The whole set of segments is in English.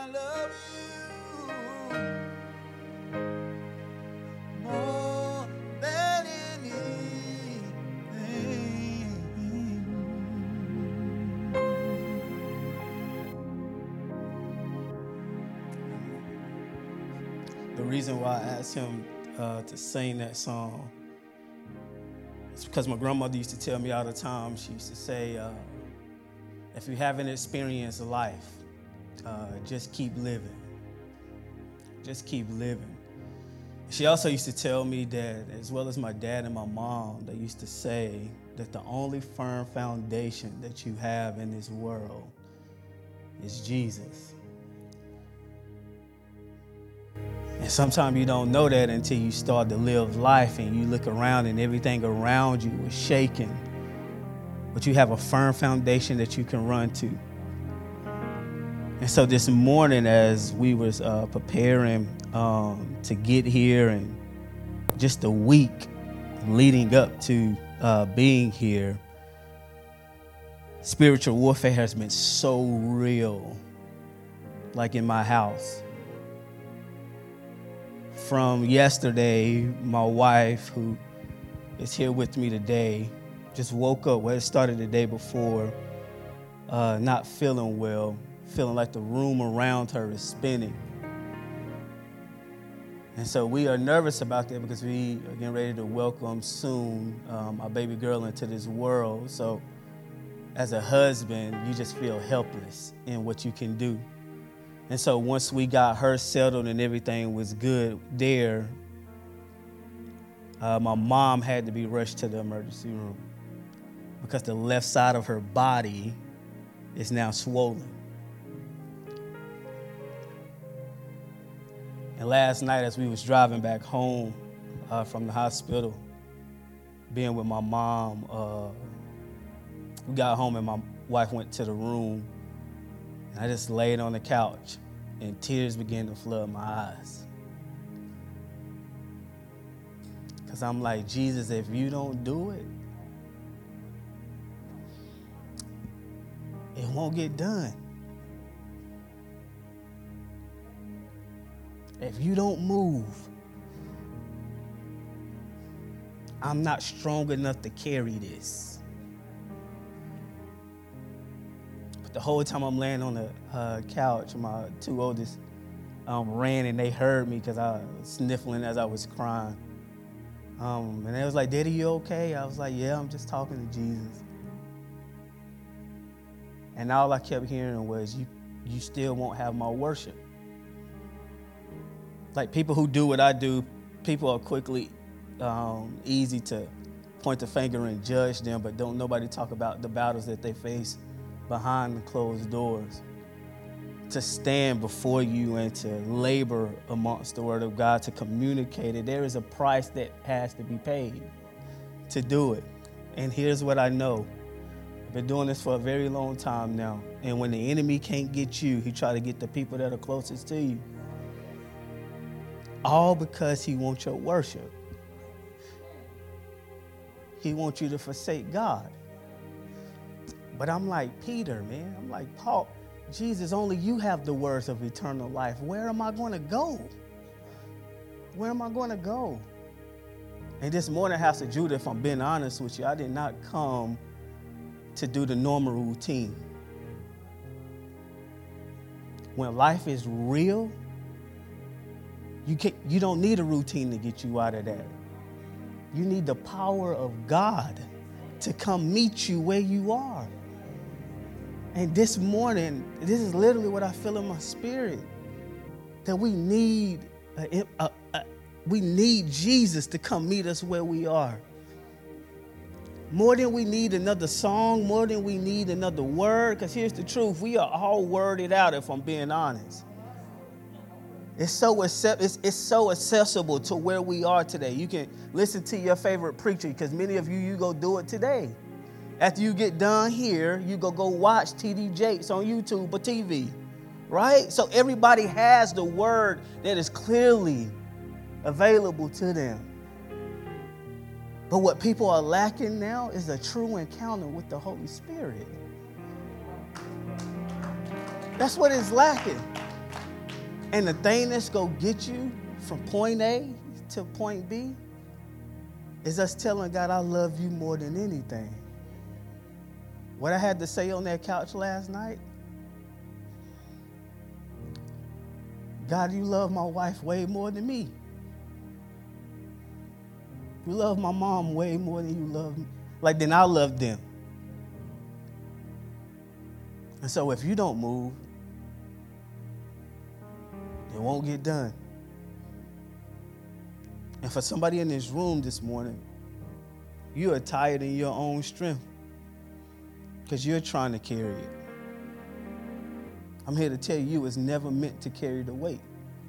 love you more than anything. The reason why I asked him to sing that song is because my grandmother used to tell me all the time. She used to say, if you haven't experienced life, just keep living. Just keep living. She also used to tell me that, as well as my dad and my mom, they used to say that the only firm foundation that you have in this world is Jesus. And sometimes you don't know that until you start to live life and you look around and everything around you is shaking. But you have a firm foundation that you can run to. And so this morning, as we was preparing to get here, and just a week leading up to being here, spiritual warfare has been so real, like in my house. From yesterday, my wife, who is here with me today, just woke up. Well, it started the day before, not feeling well, feeling like the room around her is spinning. And so we are nervous about that because we are getting ready to welcome soon our baby girl into this world. So as a husband, you just feel helpless in what you can do. And so once we got her settled and everything was good there, my mom had to be rushed to the emergency room because the left side of her body is now swollen. And last night, as we was driving back home from the hospital, being with my mom, we got home and my wife went to the room. And I just laid on the couch and tears began to flood my eyes. Because I'm like, Jesus, if you don't do it, it won't get done. If you don't move, I'm not strong enough to carry this. But the whole time I'm laying on the couch, my two oldest ran and they heard me because I was sniffling as I was crying. And they was like, Daddy, you okay? I was like, yeah, I'm just talking to Jesus. And all I kept hearing was, you still won't have my worship. Like people who do what I do, people are quickly easy to point the finger and judge them, but don't nobody talk about the battles that they face behind the closed doors. To stand before you and to labor amongst the word of God, to communicate it, there is a price that has to be paid to do it. And here's what I know. I've been doing this for a very long time now. And when the enemy can't get you, he try to get the people that are closest to you. All because he wants your worship. He wants you to forsake God. But I'm like Peter, man. I'm like Paul. Jesus, only you have the words of eternal life. Where am I going to go? Where am I going to go? And this morning, House of Judah, if I'm being honest with you, I did not come to do the normal routine. When life is real, you don't need a routine to get you out of that. You need the power of God to come meet you where you are. And this morning, this is literally what I feel in my spirit, that we need Jesus to come meet us where we are. More than we need another song, more than we need another word, because here's the truth, we are all worded out if I'm being honest. It's so accessible to where we are today. You can listen to your favorite preacher, because many of you go do it today. After you get done here, you go watch T.D. Jakes on YouTube or TV, right? So everybody has the word that is clearly available to them. But what people are lacking now is a true encounter with the Holy Spirit. That's what is lacking. And the thing that's going to get you from point A to point B is us telling God, I love you more than anything. What I had to say on that couch last night, God, you love my wife way more than me. You love my mom way more than you love me. Like, then I love them. And so if you don't move, it won't get done. And for somebody in this room this morning, you are tired in your own strength because you're trying to carry it. I'm here to tell you, you was never meant to carry the weight.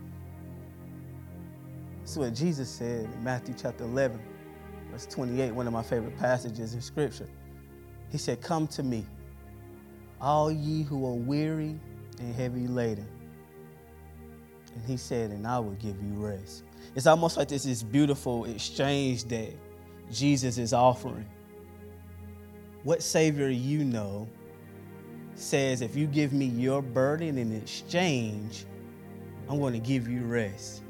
That's what Jesus said in Matthew chapter 11, verse 28, one of my favorite passages in Scripture. He said, come to me, all ye who are weary and heavy laden. And he said, and I will give you rest. It's almost like this beautiful exchange that Jesus is offering. What Savior you know says, if you give me your burden in exchange, I'm going to give you rest.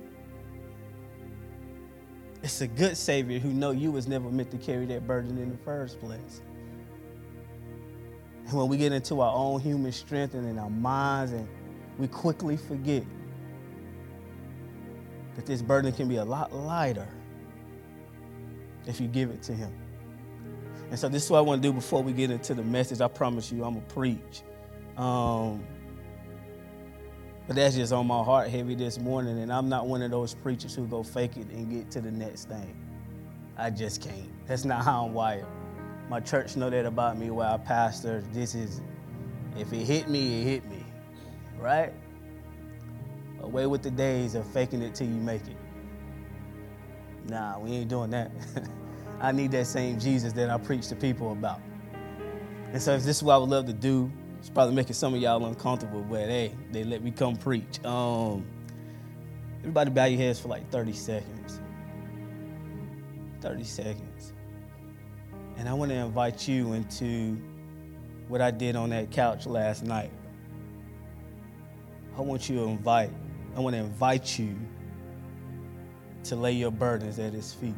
It's a good Savior who know you was never meant to carry that burden in the first place. And when we get into our own human strength and in our minds, and we quickly forget that this burden can be a lot lighter if you give it to him. And so this is what I want to do before we get into the message. I promise you I'm going to preach. But that's just on my heart heavy this morning. And I'm not one of those preachers who go fake it and get to the next thing. I just can't. That's not how I'm wired. My church know that about me where I pastor. This is, if it hit me, it hit me. Right? Away with the days of faking it till you make it. Nah, we ain't doing that. I need that same Jesus that I preach to people about. And so if this is what I would love to do, it's probably making some of y'all uncomfortable, but hey, they let me come preach. Everybody bow your heads for like 30 seconds. 30 seconds. And I want to invite you into what I did on that couch last night. I want to invite you to lay your burdens at his feet.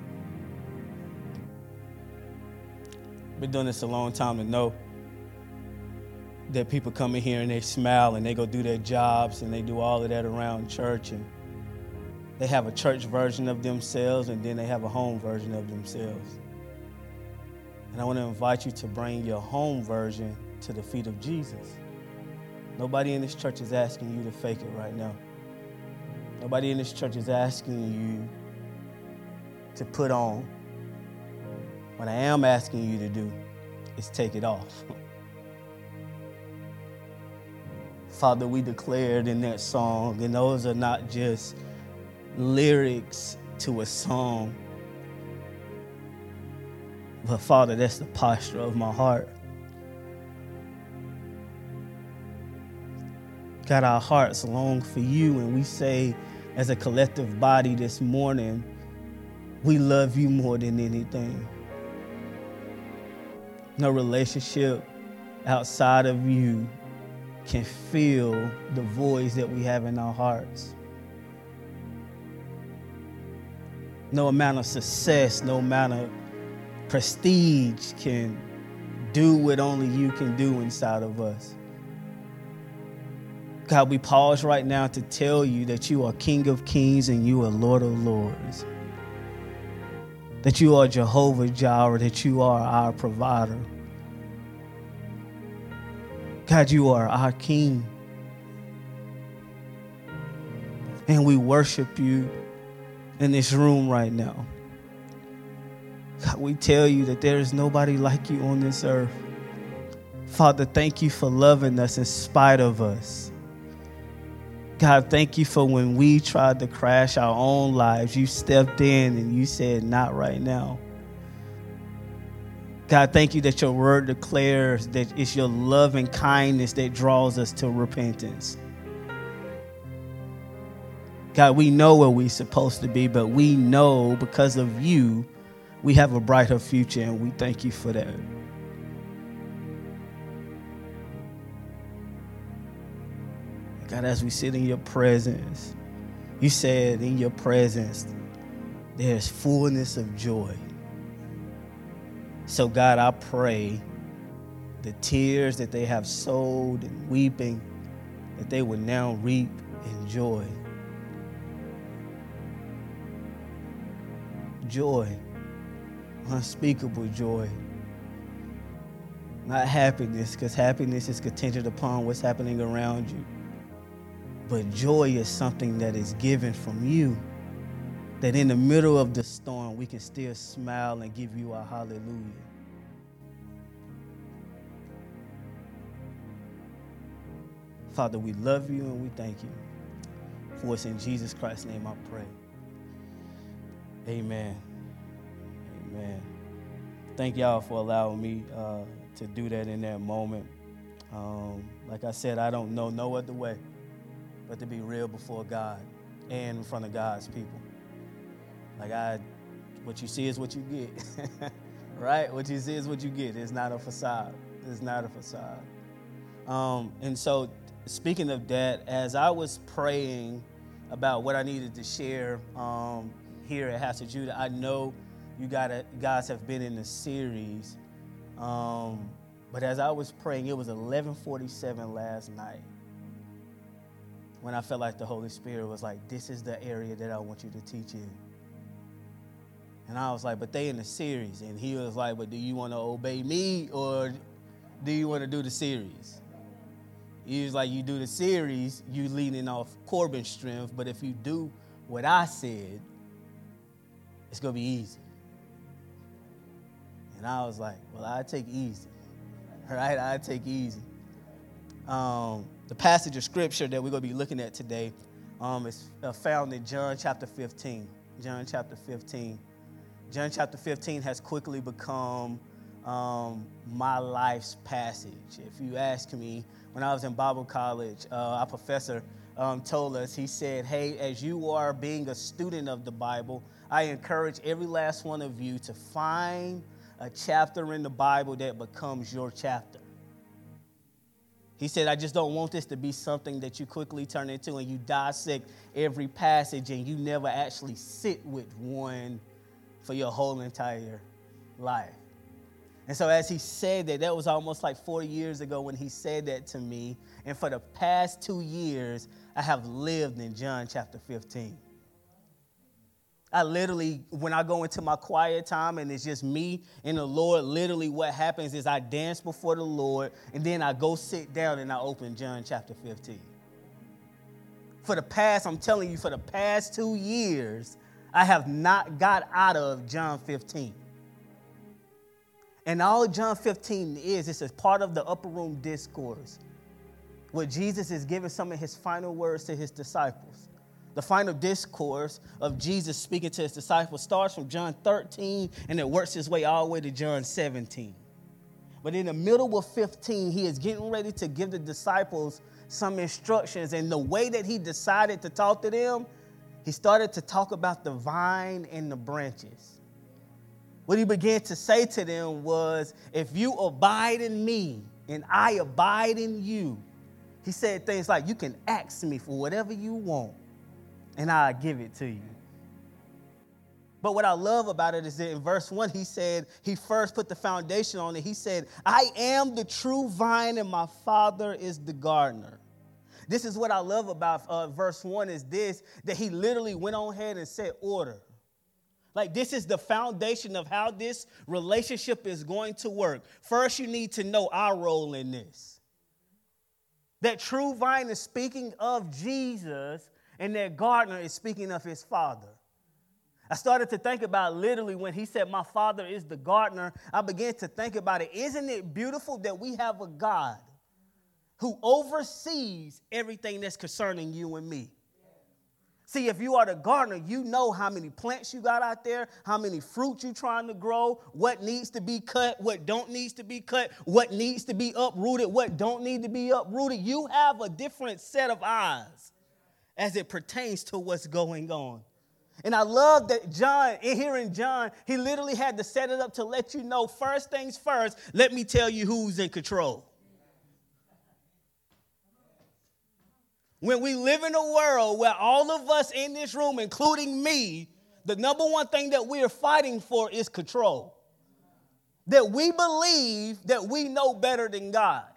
I've been doing this a long time to know that people come in here and they smile and they go do their jobs and they do all of that around church, and they have a church version of themselves and then they have a home version of themselves. And I want to invite you to bring your home version to the feet of Jesus. Nobody in this church is asking you to fake it right now. Nobody in this church is asking you to put on. What I am asking you to do is take it off. Father, we declared in that song, and those are not just lyrics to a song, but Father, that's the posture of my heart. God, our hearts long for you, and we say as a collective body this morning, we love you more than anything. No relationship outside of you can fill the voids that we have in our hearts. No amount of success, no amount of prestige can do what only you can do inside of us. God, we pause right now to tell you that you are King of Kings and you are Lord of Lords. That you are Jehovah Jireh, that you are our provider. God, you are our King. And we worship you in this room right now. God, we tell you that there is nobody like you on this earth. Father, thank you for loving us in spite of us. God, thank you for when we tried to crash our own lives, you stepped in and you said, not right now. God, thank you that your word declares that it's your love and kindness that draws us to repentance. God, we know where we're supposed to be, but we know because of you, we have a brighter future, and we thank you for that. God, as we sit in your presence, you said in your presence, there's fullness of joy. So God, I pray the tears that they have sowed and weeping, that they will now reap in joy. Joy, unspeakable joy. Not happiness, because happiness is contingent upon what's happening around you. But joy is something that is given from you, that in the middle of the storm, we can still smile and give you a hallelujah. Father, we love you and we thank you. For it's in Jesus Christ's name I pray. Amen. Amen. Thank y'all for allowing me to do that in that moment. Like I said, I don't know no other way but to be real before God and in front of God's people. What you see is what you get, right? What you see is what you get. It's not a facade. It's not a facade. And so speaking of that, as I was praying about what I needed to share here at House of Judah, I know you guys have been in the series, but as I was praying, it was 11:47 last night when I felt like the Holy Spirit was like, this is the area that I want you to teach in. And I was like, but they in the series. And he was like, but do you want to obey me or do you want to do the series? He was like, you do the series, you leaning off Corbin's strength, but if you do what I said, it's going to be easy. And I was like, well, I take easy, right? I take easy. The passage of scripture that we're going to be looking at today is found in John chapter 15. John chapter 15. John chapter 15 has quickly become my life's passage. If you ask me, when I was in Bible college, our professor told us, he said, hey, as you are being a student of the Bible, I encourage every last one of you to find a chapter in the Bible that becomes your chapter. He said, I just don't want this to be something that you quickly turn into and you dissect every passage and you never actually sit with one for your whole entire life. And so as he said that was almost like 4 years ago when he said that to me. And for the past 2 years, I have lived in John chapter 15. I literally, when I go into my quiet time and it's just me and the Lord, literally what happens is I dance before the Lord and then I go sit down and I open John chapter 15. I'm telling you, for the past 2 years, I have not got out of John 15. And all John 15 is a part of the upper room discourse where Jesus is giving some of his final words to his disciples. The final discourse of Jesus speaking to his disciples starts from John 13 and it works its way all the way to John 17. But in the middle of 15, he is getting ready to give the disciples some instructions. And the way that he decided to talk to them, he started to talk about the vine and the branches. What he began to say to them was, if you abide in me and I abide in you, he said things like, you can ask me for whatever you want and I'll give it to you. But what I love about it is that in verse 1, he said, he first put the foundation on it. He said, I am the true vine and my Father is the gardener. This is what I love about verse 1 is this, that he literally went on ahead and said order. Like this is the foundation of how this relationship is going to work. First, you need to know our role in this. That true vine is speaking of Jesus and that gardener is speaking of his Father. I started to think about literally when he said, my Father is the gardener, I began to think about it. Isn't it beautiful that we have a God who oversees everything that's concerning you and me? See, if you are the gardener, you know how many plants you got out there, how many fruits you're trying to grow, what needs to be cut, what don't needs to be cut, what needs to be uprooted, what don't need to be uprooted. You have a different set of eyes as it pertains to what's going on. And I love that John, he literally had to set it up to let you know, first things first, let me tell you who's in control. When we live in a world where all of us in this room, including me, the number one thing that we are fighting for is control. That we believe that we know better than God.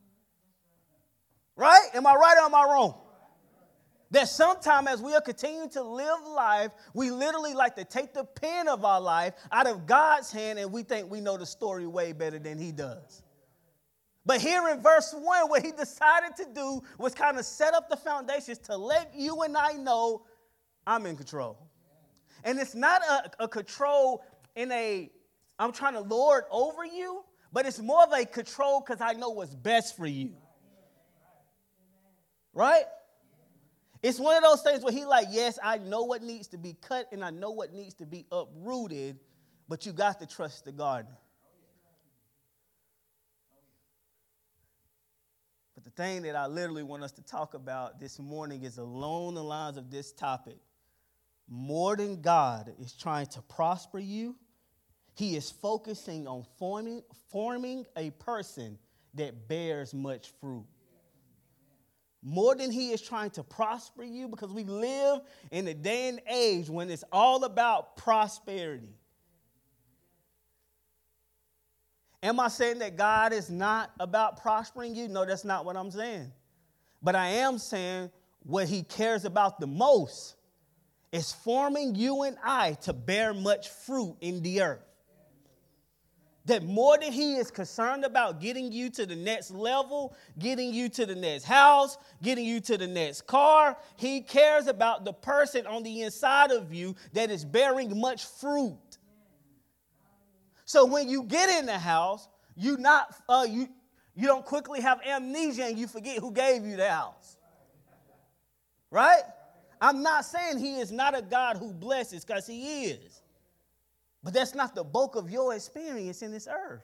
Right? Am I right or am I wrong? That sometime as we are continuing to live life, we literally like to take the pen of our life out of God's hand and we think we know the story way better than he does. But here in verse 1, what he decided to do was kind of set up the foundations to let you and I know I'm in control. And it's not a control in I'm trying to lord over you, but it's more of a control because I know what's best for you. Right? It's one of those things where he like, yes, I know what needs to be cut and I know what needs to be uprooted, but you got to trust the gardener. But the thing that I literally want us to talk about this morning is along the lines of this topic. More than God is trying to prosper you, he is focusing on forming a person that bears much fruit. More than he is trying to prosper you, because we live in a day and age when it's all about prosperity. Am I saying that God is not about prospering you? No, that's not what I'm saying. But I am saying what he cares about the most is forming you and I to bear much fruit in the earth. That more than he is concerned about getting you to the next level, getting you to the next house, getting you to the next car, he cares about the person on the inside of you that is bearing much fruit. So when you get in the house, you don't quickly have amnesia and you forget who gave you the house. Right? I'm not saying he is not a God who blesses, because he is. But that's not the bulk of your experience in this earth.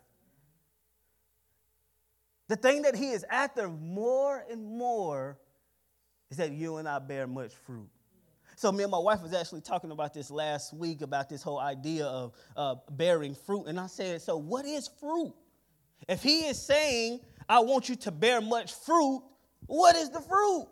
The thing that he is after more and more is that you and I bear much fruit. So me and my wife was actually talking about this last week, about this whole idea of bearing fruit. And I said, so what is fruit? If he is saying, I want you to bear much fruit, what is the fruit?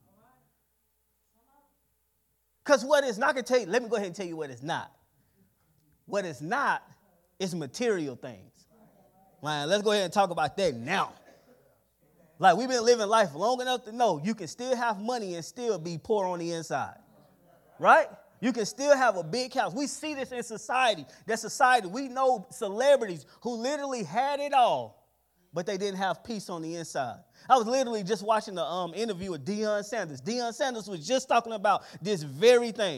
Because what it's not going to tell you, let me go ahead and tell you what it's not. What it's not is material things. Man, let's go ahead and talk about that now. Like, we've been living life long enough to know you can still have money and still be poor on the inside. Right? You can still have a big house. We see this in society. We know celebrities who literally had it all, but they didn't have peace on the inside. I was literally just watching the interview with Deion Sanders. Deion Sanders was just talking about this very thing.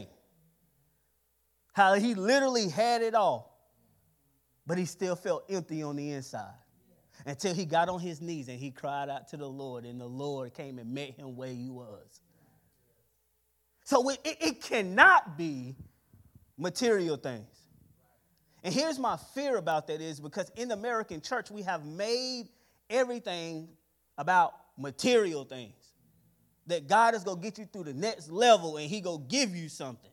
How he literally had it all, but he still felt empty on the inside. Until he got on his knees and he cried out to the Lord, and the Lord came and met him where he was. So it cannot be material things. And here's my fear about that is because in the American church, we have made everything about material things. That God is going to get you through the next level and he going to give you something.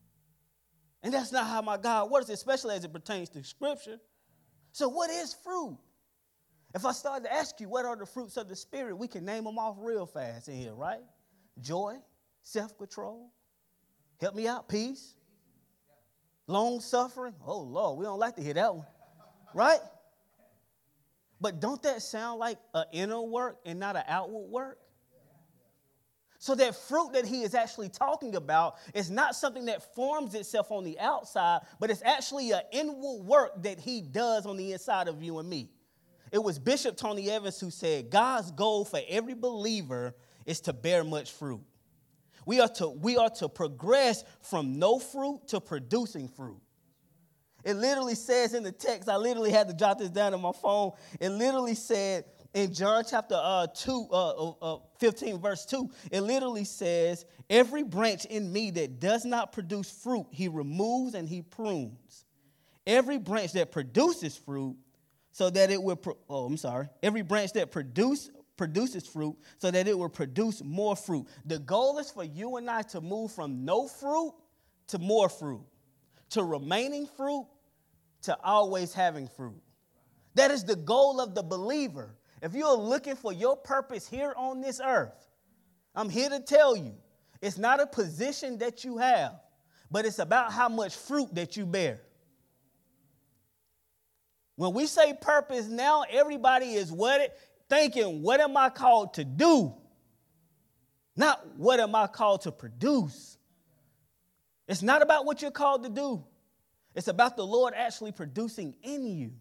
And that's not how my God works, especially as it pertains to Scripture. So what is fruit? If I started to ask you what are the fruits of the Spirit, we can name them off real fast in here, right? Joy, self-control, help me out, peace, long-suffering. Oh, Lord, we don't like to hear that one, right? But don't that sound like an inner work and not an outward work? So that fruit that he is actually talking about is not something that forms itself on the outside, but it's actually an inward work that he does on the inside of you and me. It was Bishop Tony Evans who said, God's goal for every believer is to bear much fruit. We are to progress from no fruit to producing fruit. It literally says in the text, I literally had to jot this down on my phone. It literally said in John chapter 15, verse 2, it literally says, every branch in me that does not produce fruit, he removes and he prunes. Every branch that produces fruit, so that it will, every branch that produces fruit, so that it will produce more fruit. The goal is for you and I to move from no fruit to more fruit, to remaining fruit, to always having fruit. That is the goal of the believer. If you're looking for your purpose here on this earth, I'm here to tell you, it's not a position that you have, but it's about how much fruit that you bear. When we say purpose now, everybody is thinking, what am I called to do? Not what am I called to produce. It's not about what you're called to do. It's about the Lord actually producing in you.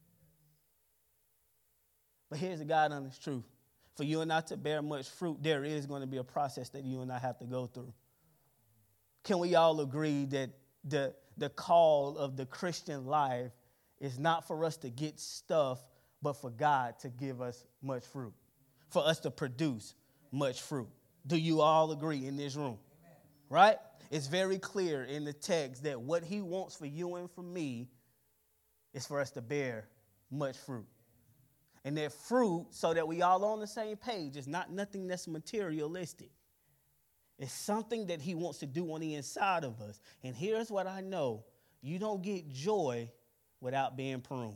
But here's the God honest truth. For you and I to bear much fruit, there is going to be a process that you and I have to go through. Can we all agree that the call of the Christian life is not for us to get stuff, but for God to give us much fruit, for us to produce much fruit? Do you all agree in this room? Amen. Right? It's very clear in the text that what he wants for you and for me is for us to bear much fruit. And that fruit, so that we all on the same page, is not nothing that's materialistic. It's something that he wants to do on the inside of us. And here's what I know. You don't get joy without being pruned.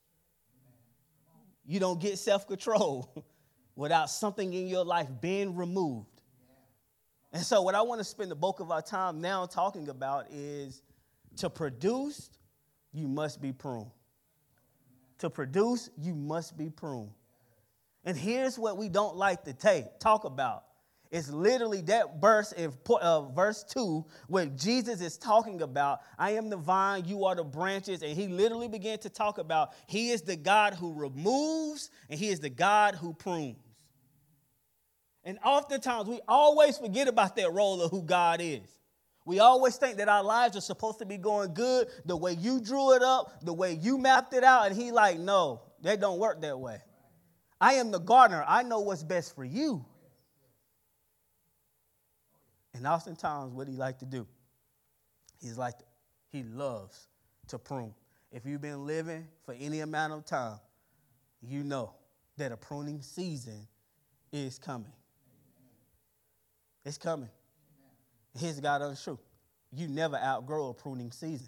You don't get self-control without something in your life being removed. And so what I want to spend the bulk of our time now talking about is to produce, you must be pruned. To produce, you must be pruned. And here's what we don't like to talk about. It's literally that verse in verse 2 where Jesus is talking about, I am the vine, you are the branches. And he literally began to talk about he is the God who removes and he is the God who prunes. And oftentimes we always forget about that role of who God is. We always think that our lives are supposed to be going good the way you drew it up, the way you mapped it out. And he like, no, that don't work that way. I am the gardener. I know what's best for you. And oftentimes what he like to do, he loves to prune. If you've been living for any amount of time, you know that a pruning season is coming. It's coming. Here's the God honest truth. You never outgrow a pruning season.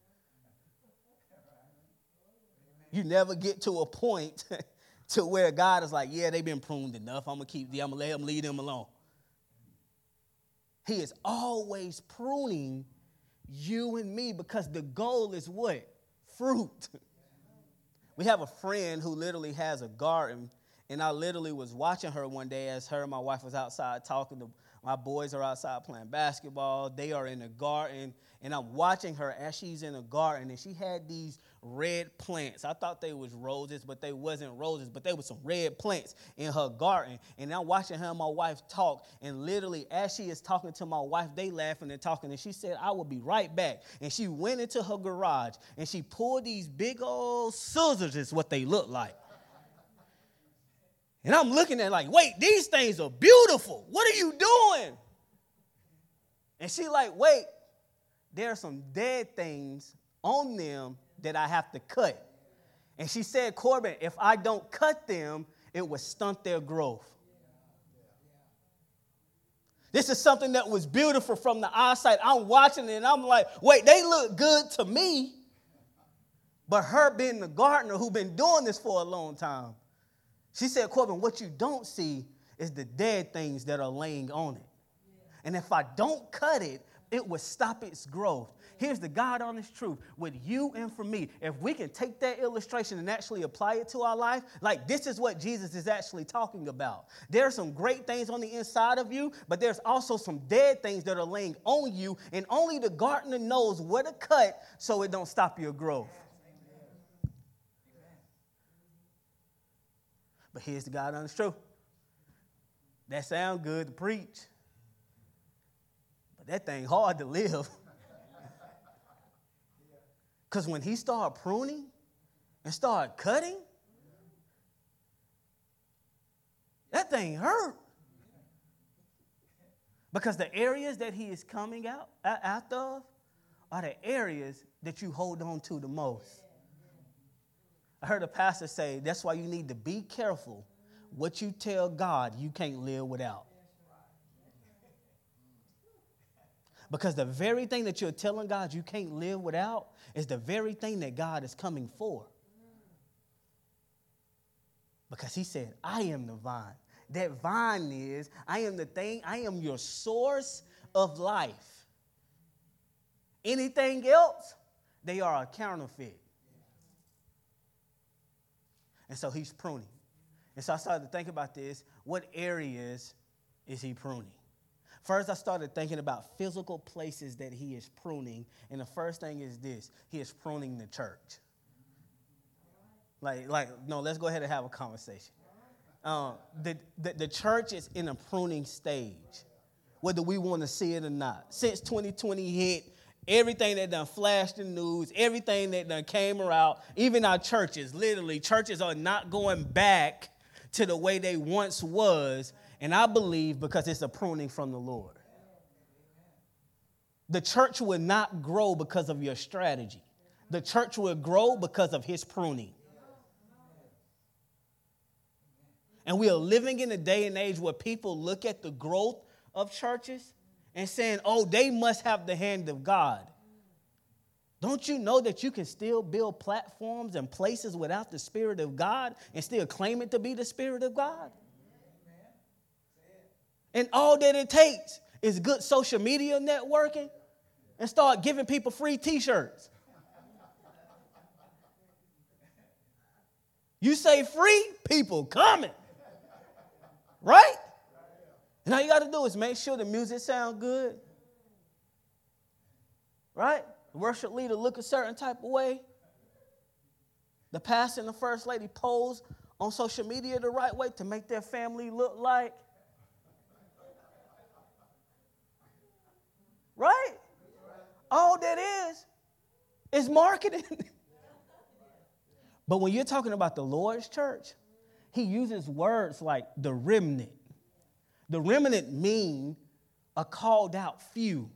You never get to a point to where God is like, yeah, they've been pruned enough. I'm going to let them leave them alone. He is always pruning you and me because the goal is what? Fruit. We have a friend who literally has a garden, and I literally was watching her one day as her and my wife was outside talking to my boys are outside playing basketball. They are in the garden, and I'm watching her as she's in the garden, and she had these red plants. I thought they was roses, but they wasn't roses, but they were some red plants in her garden. And I'm watching her and my wife talk, and literally as she is talking to my wife, they laughing and talking, and she said, I will be right back. And she went into her garage, and she pulled these big old scissors is what they look like. And I'm looking at it like, wait, these things are beautiful. What are you doing? And she like, wait, there are some dead things on them that I have to cut. And she said, Corbin, if I don't cut them, it would stunt their growth. This is something that was beautiful from the eyesight. I'm watching it and I'm like, wait, they look good to me. But her being the gardener who's been doing this for a long time, she said, Corbin, what you don't see is the dead things that are laying on it. And if I don't cut it, it would stop its growth. Here's the God honest truth. With you and for me, if we can take that illustration and actually apply it to our life, like this is what Jesus is actually talking about. There are some great things on the inside of you, but there's also some dead things that are laying on you, and only the gardener knows where to cut so it don't stop your growth. But here's the God honest truth. That sounds good to preach, but that thing hard to live. Because when he started pruning and started cutting, that thing hurt. Because the areas that he is coming out of are the areas that you hold on to the most. I heard a pastor say, that's why you need to be careful what you tell God you can't live without. Because the very thing that you're telling God you can't live without is the very thing that God is coming for. Because he said, I am the vine that vine is. I am the thing. I am your source of life. Anything else, they are a counterfeit. And so he's pruning. And so I started to think about this. What areas is he pruning? First, I started thinking about physical places that he is pruning. And the first thing is this. He is pruning the church. No, let's go ahead and have a conversation. The church is in a pruning stage, whether we want to see it or not. Since 2020 hit, everything that done flashed in the news, everything that done came around, even our churches, literally, churches are not going back to the way they once was. And I believe because it's a pruning from the Lord. The church will not grow because of your strategy. The church will grow because of his pruning. And we are living in a day and age where people look at the growth of churches and saying, oh, they must have the hand of God. Don't you know that you can still build platforms and places without the Spirit of God and still claim it to be the Spirit of God? And all that it takes is good social media networking and start giving people free T-shirts. You say free, people coming. Right? And all you got to do is make sure the music sounds good. Right? The worship leader look a certain type of way. The pastor and the first lady pose on social media the right way to make their family look like. Right? All that is marketing. But when you're talking about the Lord's church, he uses words like the remnant. The remnant mean a called out few.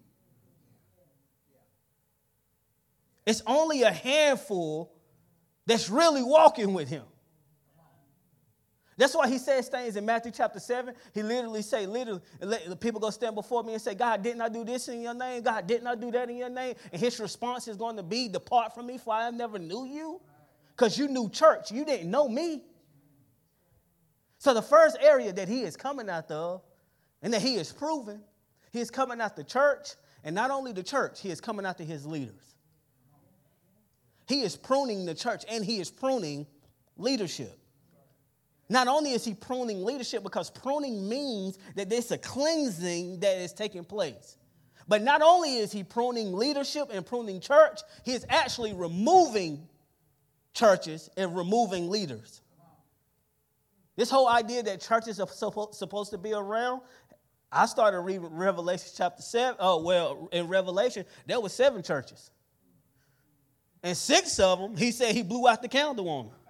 It's only a handful that's really walking with him. That's why he says things in Matthew chapter 7. He literally let the people go stand before me and say, God, didn't I do this in your name? God, didn't I do that in your name? And his response is going to be, depart from me, for I never knew you. Because you knew church. You didn't know me. So the first area that he is coming out of and that he is proving, he is coming out the church. And not only the church, he is coming after his leaders. He is pruning the church and he is pruning leadership. Not only is he pruning leadership, because pruning means that there's a cleansing that is taking place. But not only is he pruning leadership and pruning church, he is actually removing churches and removing leaders. This whole idea that churches are supposed to be around, I started reading Revelation chapter 7. In Revelation, there were 7 churches. And 6 of them, he said he blew out the candle on them.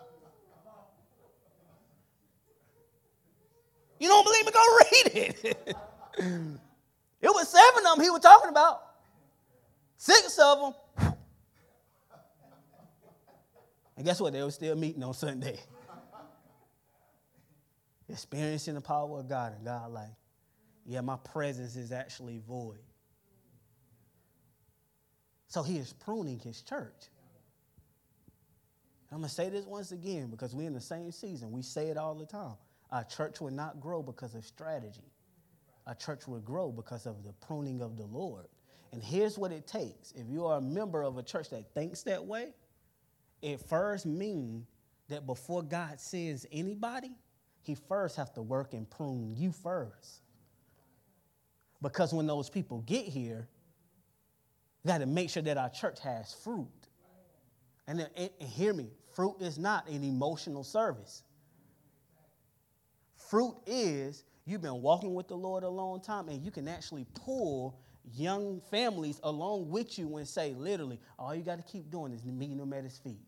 You don't believe me? Go read it. It was 7 of them he was talking about. 6 of them. And guess what? They were still meeting on Sunday. Experiencing the power of God. And God like, yeah, my presence is actually void. So he is pruning his church. I'm going to say this once again because we're in the same season. We say it all the time. Our church will not grow because of strategy. Our church will grow because of the pruning of the Lord. And here's what it takes. If you are a member of a church that thinks that way, it first means that before God sends anybody, he first has to work and prune you first. Because when those people get here, we got to make sure that our church has fruit. And hear me, fruit is not an emotional service. Fruit is you've been walking with the Lord a long time, and you can actually pull young families along with you and say, literally, all you got to keep doing is meeting them at his feet.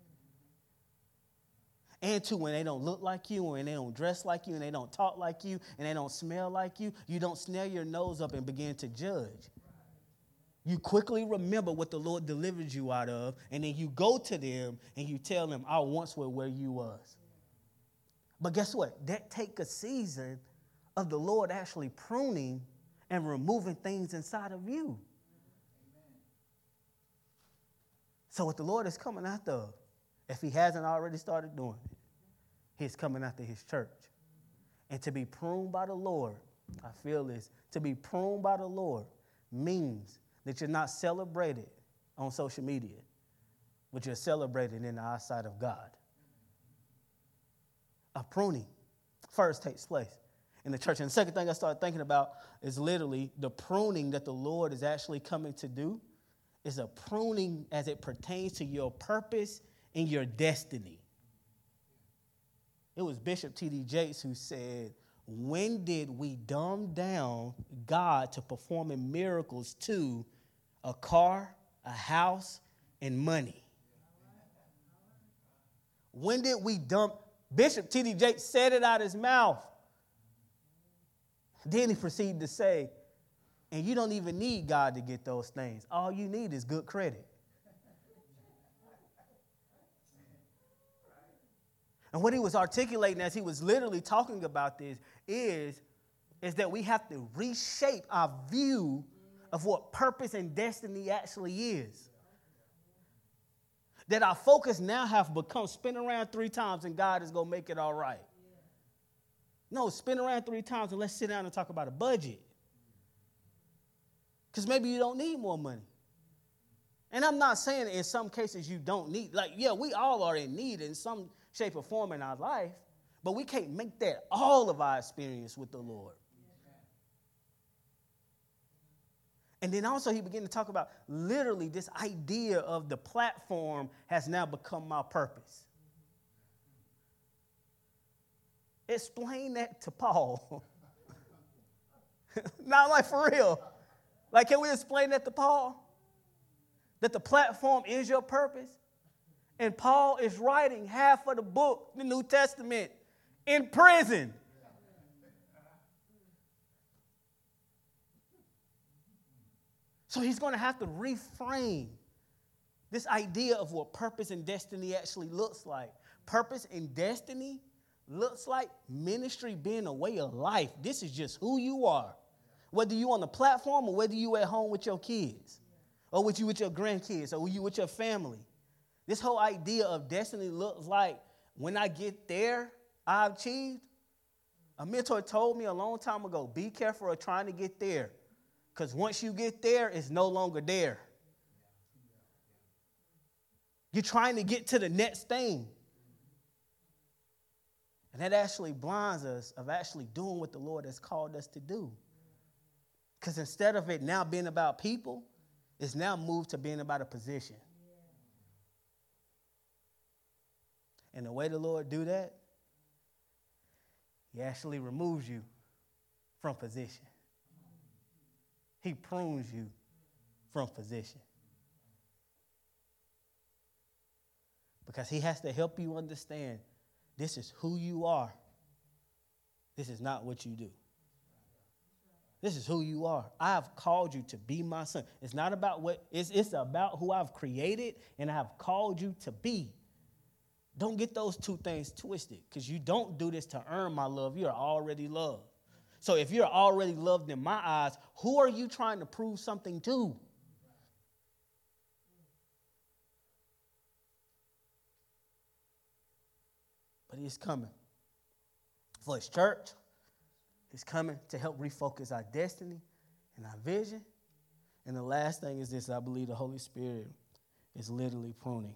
And too, when they don't look like you, and they don't dress like you, and they don't talk like you, and they don't smell like you, you don't snare your nose up and begin to judge. You quickly remember what the Lord delivered you out of, and then you go to them and you tell them, I once was where you was. But guess what? That takes a season of the Lord actually pruning and removing things inside of you. So what the Lord is coming after, if he hasn't already started doing it, he's coming after his church. And to be pruned by the Lord, I feel this, to be pruned by the Lord means that you're not celebrated on social media, but you're celebrated in the eyesight of God. A pruning first takes place in the church. And the second thing I started thinking about is literally the pruning that the Lord is actually coming to do is a pruning as it pertains to your purpose and your destiny. It was Bishop T.D. Jakes who said, when did we dumb down God to performing miracles to a car, a house, and money? When did we dump? Bishop T.D. Jakes said it out his mouth. Then he proceeded to say, and you don't even need God to get those things. All you need is good credit. And what he was articulating as he was literally talking about this is that we have to reshape our view of what purpose and destiny actually is. That our focus now have become spin around 3 times and God is going to make it all right. No, spin around 3 times and let's sit down and talk about a budget. Because maybe you don't need more money. And I'm not saying in some cases you don't need, we all are in need in some shape or form in our life, but we can't make that all of our experience with the Lord. And then also he began to talk about literally this idea of the platform has now become my purpose. Explain that to Paul. Not for real. Can we explain that to Paul? That the platform is your purpose? And Paul is writing half of the book, the New Testament, in prison. So he's going to have to reframe this idea of what purpose and destiny actually looks like. Purpose and destiny looks like ministry being a way of life. This is just who you are. Whether you're on the platform or whether you're at home with your kids or with your grandkids or you with your family. This whole idea of destiny looks like when I get there, I've achieved. A mentor told me a long time ago, be careful of trying to get there. Because once you get there, it's no longer there. You're trying to get to the next thing. And that actually blinds us of actually doing what the Lord has called us to do. Because instead of it now being about people, it's now moved to being about a position. And the way the Lord do that, he actually removes you from position. He prunes you from position. Because he has to help you understand this is who you are. This is not what you do. This is who you are. I have called you to be my son. It's not about what, it's about who I've created and I have called you to be. Don't get those two things twisted, because you don't do this to earn my love. You are already loved. So if you're already loved in my eyes, who are you trying to prove something to? But he's coming for his church. He's coming to help refocus our destiny and our vision. And the last thing is this: I believe the Holy Spirit is literally pruning.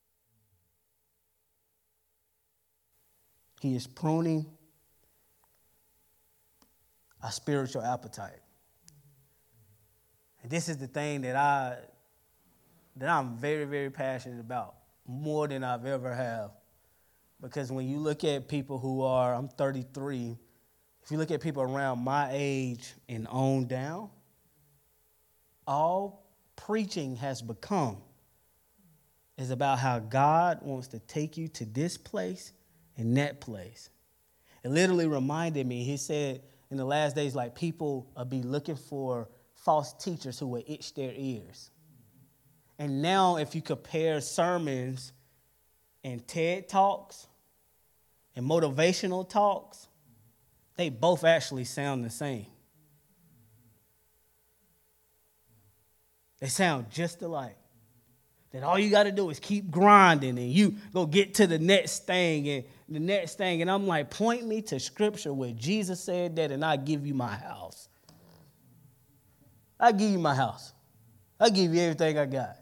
He is pruning our spiritual appetite. And this is the thing that I'm very, very passionate about, more than I've ever have. Because when you look at people who are, I'm 33, if you look at people around my age and on down, all preaching has become is about how God wants to take you to this place and that place. It literally reminded me, he said in the last days, people will be looking for false teachers who will itch their ears. And now if you compare sermons and TED Talks and motivational talks, they both actually sound the same. They sound just alike. That all you got to do is keep grinding and you go get to the next thing and the next thing. And I'm like, point me to scripture where Jesus said that and I give you my house. I give you my house. I give you everything I got.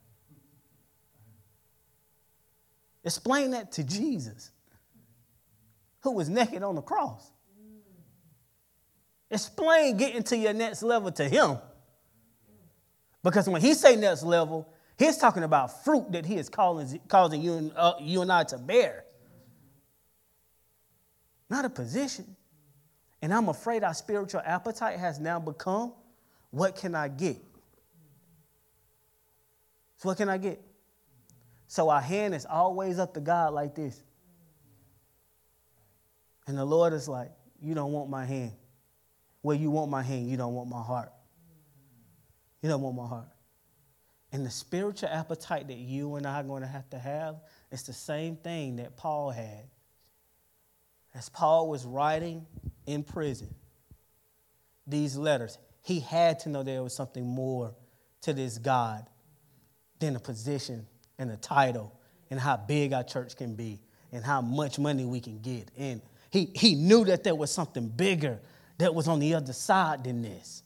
Explain that to Jesus, who was naked on the cross. Explain getting to your next level to him. Because when he say next level, he's talking about fruit that he is causing you and I to bear. Not a position. And I'm afraid our spiritual appetite has now become, what can I get? So what can I get? So our hand is always up to God like this. And the Lord is like, you don't want my hand. Well, you want my hand, you don't want my heart. You don't want my heart. And the spiritual appetite that you and I are going to have is the same thing that Paul had. As Paul was writing in prison these letters, he had to know there was something more to this God than a position and a title and how big our church can be and how much money we can get. And he knew that there was something bigger that was on the other side than this.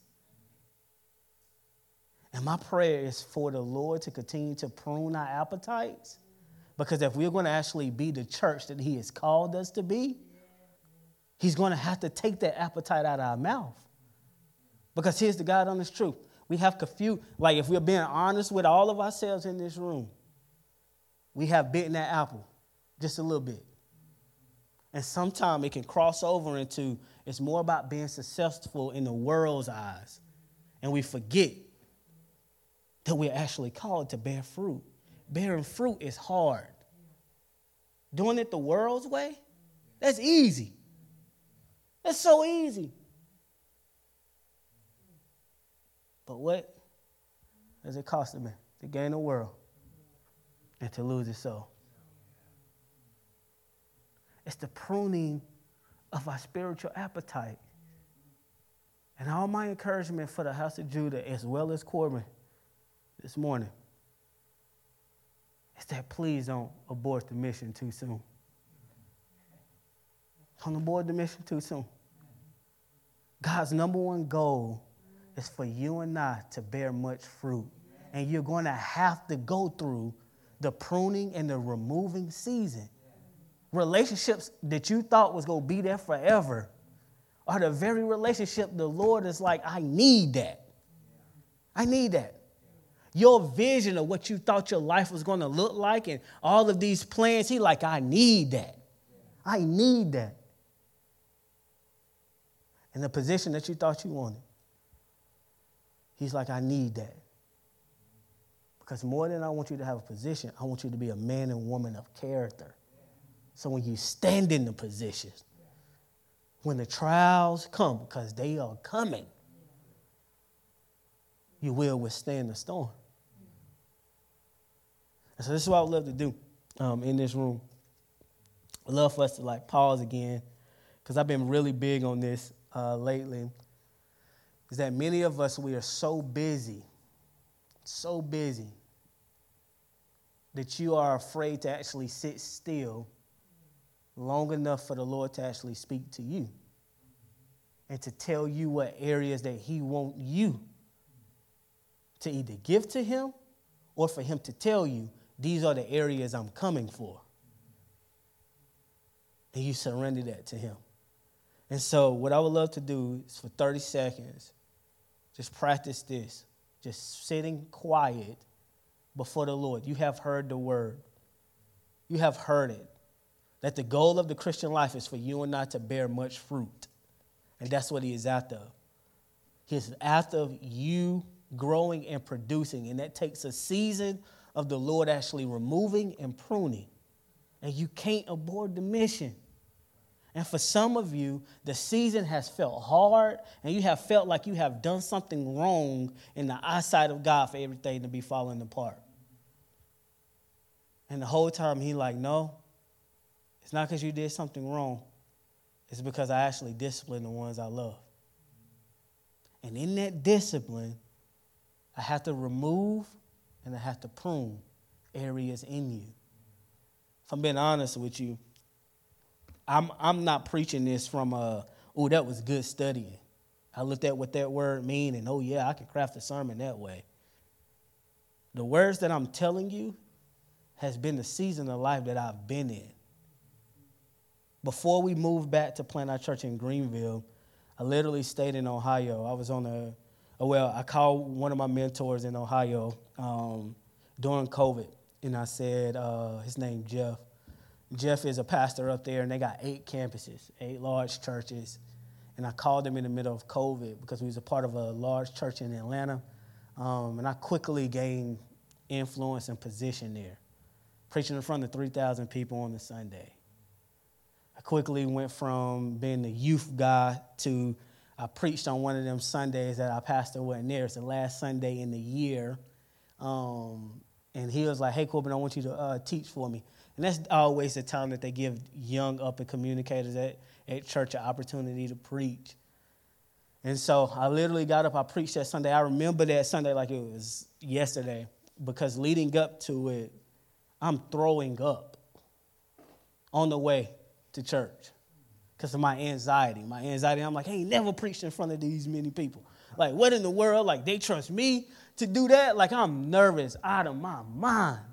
And my prayer is for the Lord to continue to prune our appetites, because if we're going to actually be the church that he has called us to be, he's going to have to take that appetite out of our mouth. Because here's the God honest truth. We have confused, like if we're being honest with all of ourselves in this room, we have bitten that apple just a little bit. And sometimes it can cross over into, it's more about being successful in the world's eyes. And we forget that we're actually called to bear fruit. Bearing fruit is hard. Doing it the world's way, that's easy. That's so easy. But what does it cost a man to gain the world and to lose his soul? It's the pruning of our spiritual appetite. And all my encouragement for the house of Judah, as well as Corbin this morning, is that please don't abort the mission too soon. Don't abort the mission too soon. God's number one goal is for you and I to bear much fruit. And you're going to have to go through the pruning and the removing season. Relationships that you thought was going to be there forever are the very relationship the Lord is like, I need that. I need that. Your vision of what you thought your life was going to look like and all of these plans, he like, I need that. I need that. And the position that you thought you wanted, he's like, I need that. Because more than I want you to have a position, I want you to be a man and woman of character. So when you stand in the position, when the trials come, because they are coming, you will withstand the storm. And so this is what I would love to do in this room. I'd love for us to pause again, because I've been really big on this lately, is that many of us, we are so busy that you are afraid to actually sit still long enough for the Lord to actually speak to you and to tell you what areas that he wants you to either give to him or for him to tell you, these are the areas I'm coming for. And you surrender that to him. And so what I would love to do is for 30 seconds, just practice this. Just sitting quiet before the Lord. You have heard the word. You have heard it. That the goal of the Christian life is for you and I to bear much fruit. And that's what he is after. He is after you growing and producing. And that takes a season of the Lord actually removing and pruning. And you can't abort the mission. And for some of you, the season has felt hard, and you have felt like you have done something wrong in the eyesight of God for everything to be falling apart. And the whole time he's like, no, it's not because you did something wrong. It's because I actually discipline the ones I love. And in that discipline, I have to remove and I have to prune areas in you. If I'm being honest with you, I'm not preaching this from that was good studying. I looked at what that word mean and, I can craft a sermon that way. The words that I'm telling you has been the season of life that I've been in. Before we moved back to plant our church in Greenville, I literally stayed in Ohio. I was I called one of my mentors in Ohio during COVID, and I said, his name Jeff. Jeff is a pastor up there, and they got 8 campuses, 8 large churches. And I called him in the middle of COVID because we was a part of a large church in Atlanta. And I quickly gained influence and position there, preaching in front of 3,000 people on a Sunday. I quickly went from being the youth guy to I preached on one of them Sundays that our pastor wasn't there. It's the last Sunday in the year. And he was like, hey, Corbin, I want you to teach for me. And that's always the time that they give young up-and communicators at church an opportunity to preach. And so I literally got up, I preached that Sunday. I remember that Sunday like it was yesterday because leading up to it, I'm throwing up on the way to church because of my anxiety. I'm like, I ain't never preached in front of these many people. Like, what in the world? Like, they trust me to do that? Like, I'm nervous out of my mind.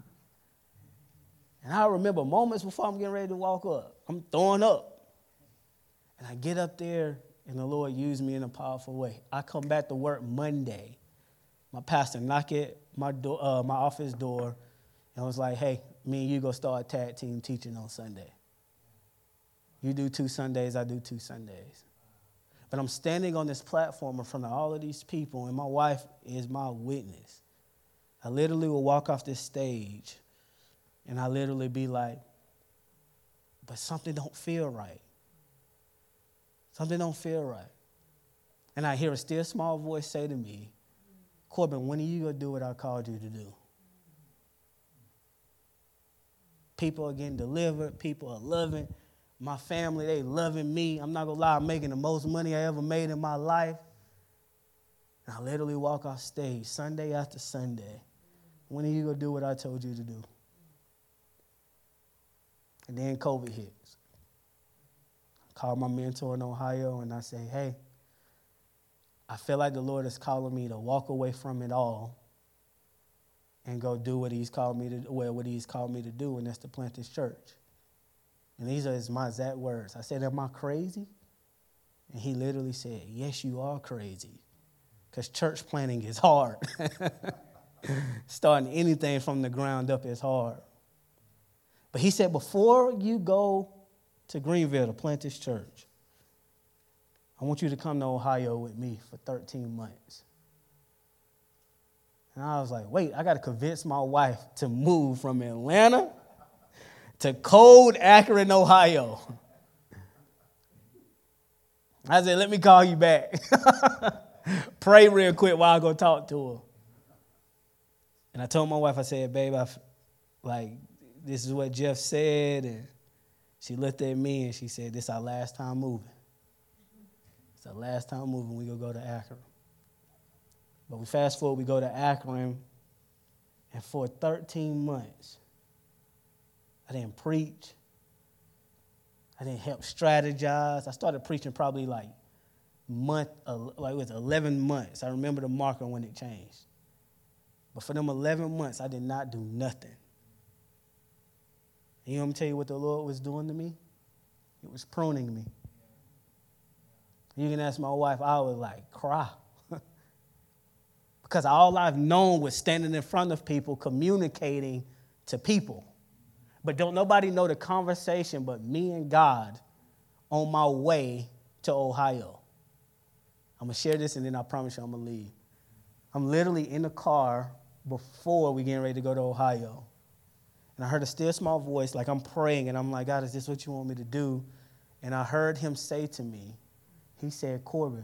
And I remember moments before I'm getting ready to walk up, I'm throwing up. And I get up there, and the Lord used me in a powerful way. I come back to work Monday. My pastor knocked at my office door and was like, hey, me and you go start a tag team teaching on Sunday. You do 2 Sundays, I do 2 Sundays. But I'm standing on this platform in front of all of these people, and my wife is my witness. I literally will walk off this stage, and I literally be like, but something don't feel right. Something don't feel right. And I hear a still small voice say to me, Corbin, when are you going to do what I called you to do? People are getting delivered. People are loving. My family, they loving me. I'm not going to lie, I'm making the most money I ever made in my life. And I literally walk off stage Sunday after Sunday. When are you going to do what I told you to do? And then COVID hits. I called my mentor in Ohio and I say, hey, I feel like the Lord is calling me to walk away from it all and go do what He's called me to do, and that's to plant this church. And these are my exact words. I said, am I crazy? And he literally said, yes, you are crazy, because church planting is hard. Starting anything from the ground up is hard. But he said, before you go to Greenville to plant this church, I want you to come to Ohio with me for 13 months. And I was like, wait, I got to convince my wife to move from Atlanta to cold Akron, Ohio. I said, let me call you back. Pray real quick while I go talk to her. And I told my wife, I said, babe, this is what Jeff said. And she looked at me and she said, this is our last time moving. It's our last time moving. We're going to go to Akron. But we fast forward, we go to Akron. And for 13 months, I didn't preach. I didn't help strategize. I started preaching probably it was 11 months. I remember the marker when it changed. But for them 11 months, I did not do nothing. And you want me to tell you what the Lord was doing to me? It was pruning me. You can ask my wife, I would cry. Because all I've known was standing in front of people, communicating to people. But don't nobody know the conversation but me and God on my way to Ohio. I'm going to share this and then I promise you I'm going to leave. I'm literally in the car before we getting ready to go to Ohio. And I heard a still small voice, like I'm praying, and I'm like, God, is this what you want me to do? And I heard him say to me, he said, Corbin.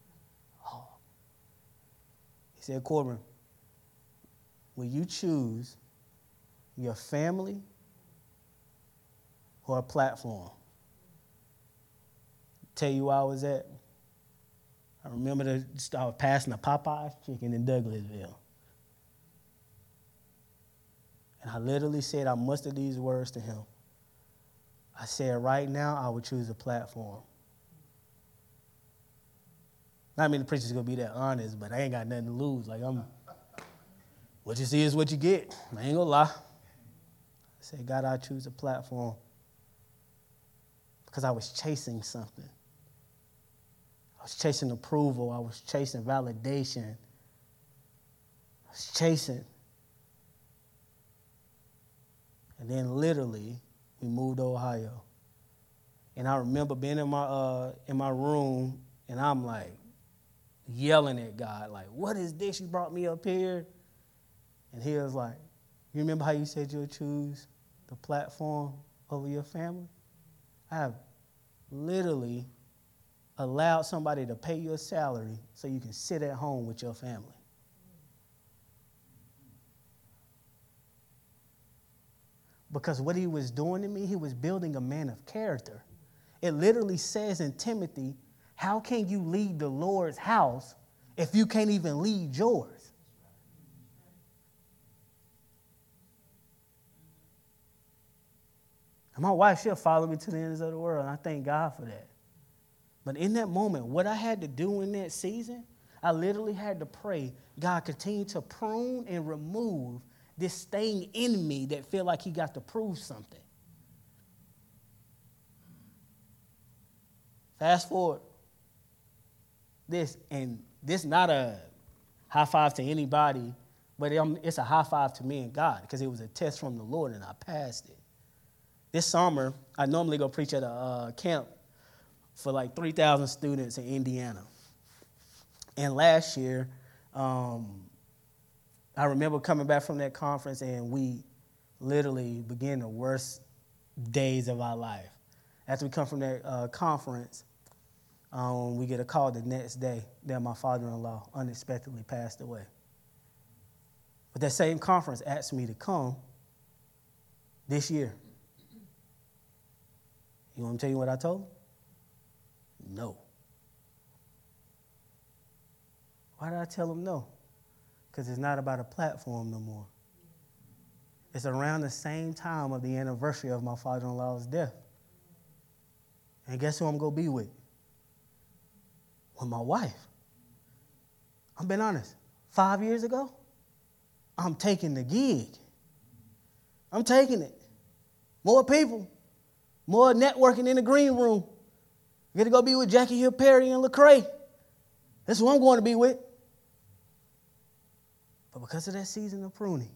He said, Corbin, will you choose your family or a platform? Tell you where I was at. I remember I was passing the Popeyes chicken in Douglasville. And I literally said, I mustered these words to him. I said, right now, I would choose a platform. Not many preachers going to be that honest, but I ain't got nothing to lose. Like, what you see is what you get. I ain't going to lie. I said, God, I choose a platform because I was chasing something. I was chasing approval. I was chasing validation. I was chasing. And then literally, we moved to Ohio. And I remember being in my room, and I'm like yelling at God, like, what is this? You brought me up here. And he was like, you remember how you said you'll choose the platform over your family? I have literally allowed somebody to pay your salary so you can sit at home with your family. Because what he was doing to me, he was building a man of character. It literally says in Timothy, how can you lead the Lord's house if you can't even lead yours? And my wife, she'll follow me to the ends of the world, and I thank God for that. But in that moment, what I had to do in that season, I literally had to pray, God, continue to prune and remove this thing in me that feel like he got to prove something. Fast forward. This not a high five to anybody, but it's a high five to me and God because it was a test from the Lord and I passed it. This summer, I normally go preach at a camp for like 3,000 students in Indiana. And last year, I remember coming back from that conference and we literally began the worst days of our life. After we come from that conference, we get a call the next day that my father-in-law unexpectedly passed away. But that same conference asked me to come this year. You want me to tell you what I told him? No. Why did I tell him no? Because it's not about a platform no more. It's around the same time of the anniversary of my father-in-law's death. And guess who I'm going to be with? With my wife. I'm being honest. 5 years ago, I'm taking the gig. I'm taking it. More people. More networking in the green room. I'm going to go be with Jackie Hill Perry and Lecrae. That's who I'm going to be with. But because of that season of pruning,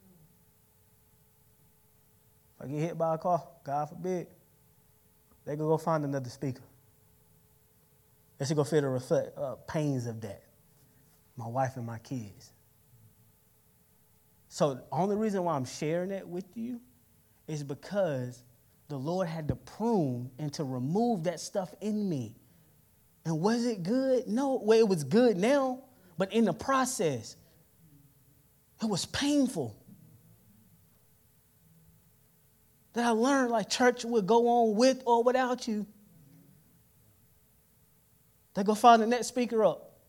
if I get hit by a car, God forbid, they can go find another speaker. They should go feel the pains of that. My wife and my kids. So the only reason why I'm sharing that with you is because the Lord had to prune and to remove that stuff in me. And was it good? No. Well, it was good now, but in the process, it was painful. That I learned like church would go on with or without you. They go find the next speaker up.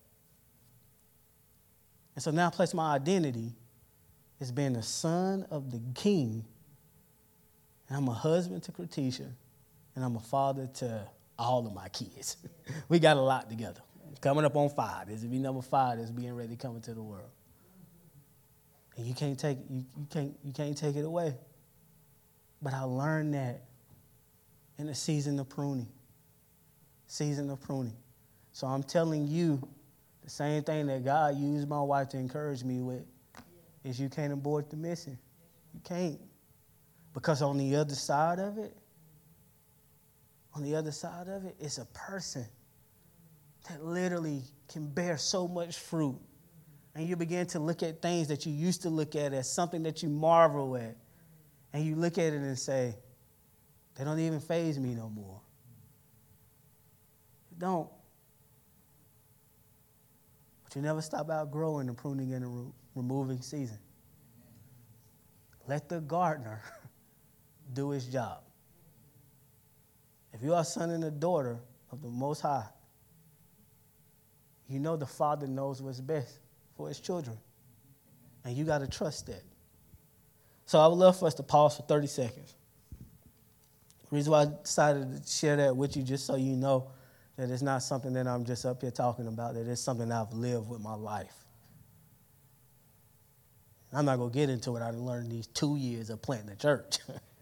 And so now I place my identity as being the son of the king. And I'm a husband to Kratisha. And I'm a father to all of my kids. We got a lot together. Coming up on 5. This will be number 5 that's being ready to come into the world. And you can't take it away. But I learned that in the season of pruning. Season of pruning. So I'm telling you, the same thing that God used my wife to encourage me with is you can't abort the mission. You can't. Because on the other side of it, it's a person that literally can bear so much fruit. And you begin to look at things that you used to look at as something that you marvel at. And you look at it and say, they don't even faze me no more. They don't. But you never stop outgrowing the pruning and the removing season. Let the gardener do his job. If you are a son and a daughter of the Most High, you know the Father knows what's best for his children. And you got to trust that. So I would love for us to pause for 30 seconds. The reason why I decided to share that with you, just so you know that it's not something that I'm just up here talking about, that it's something I've lived with my life. I'm not going to get into it. I learned these 2 years of planting a church.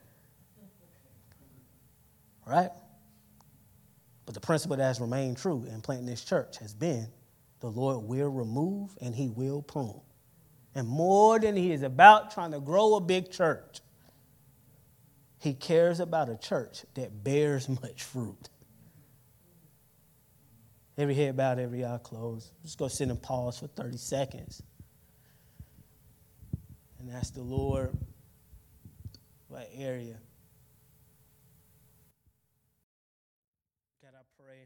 Right? But the principle that has remained true in planting this church has been the Lord will remove and he will prune. And more than he is about trying to grow a big church, he cares about a church that bears much fruit. Every head bowed, every eye closed. Just go sit and pause for 30 seconds. And ask the Lord what area. God, I pray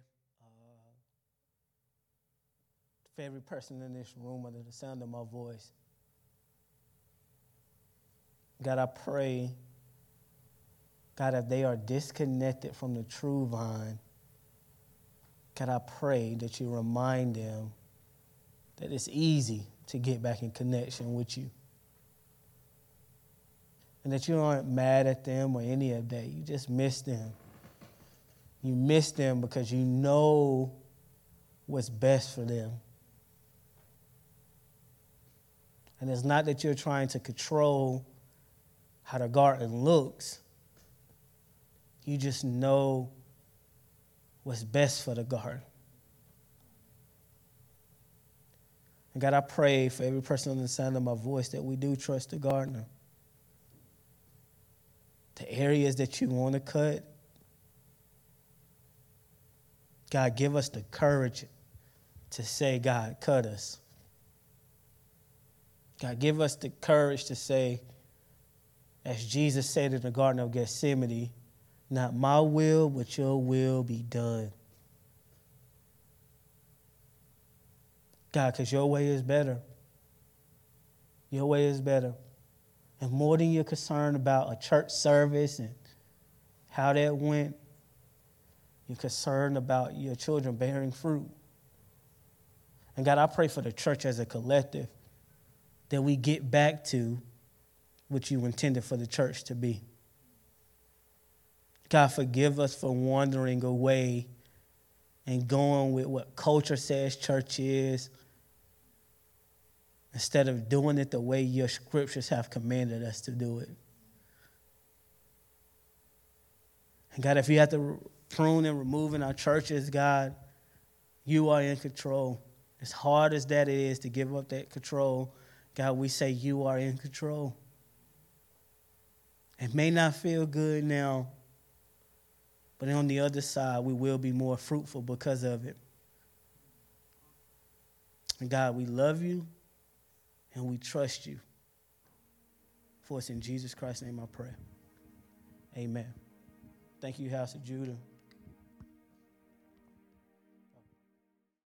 for every person in this room under the sound of my voice. God, I pray, God, if they are disconnected from the true vine, God, I pray that you remind them that it's easy to get back in connection with you. And that you aren't mad at them or any of that. You just miss them. You miss them because you know what's best for them. And it's not that you're trying to control how the garden looks. You just know what's best for the garden. And God, I pray for every person on the sound of my voice that we do trust the gardener. The areas that you want to cut, God, give us the courage to say, God, cut us. God, give us the courage to say, as Jesus said in the Garden of Gethsemane, not my will, but your will be done. God, because your way is better. Your way is better. And more than you're concerned about a church service and how that went, you're concerned about your children bearing fruit. And God, I pray for the church as a collective that we get back to what you intended for the church to be. God, forgive us for wandering away and going with what culture says church is, instead of doing it the way your scriptures have commanded us to do it. And God, if you have to prune and remove in our churches, God, you are in control. As hard as that is to give up that control, God, we say you are in control. It may not feel good now, but on the other side, we will be more fruitful because of it. And God, we love you and we trust you. For it's in Jesus Christ's name I pray. Amen. Thank you, House of Judah.